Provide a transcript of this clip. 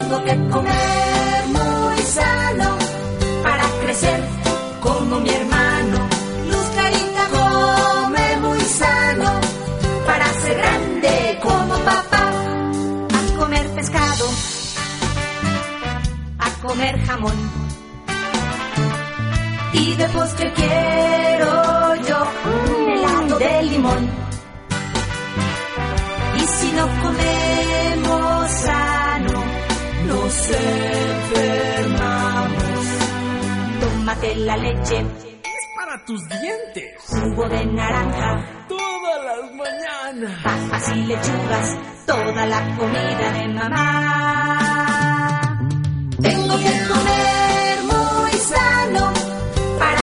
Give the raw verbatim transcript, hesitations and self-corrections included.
Tengo que comer muy sano para crecer como mi hermano. Luz Clarita come muy sano para ser grande como papá. A comer pescado, a comer jamón, y de postre quiero yo un helado de limón. Y si no comemos sano, nos enfermamos. Tómate la leche, es para tus dientes. Jugo de naranja, todas las mañanas. Papas y lechugas, toda la comida de mamá. Tengo que comer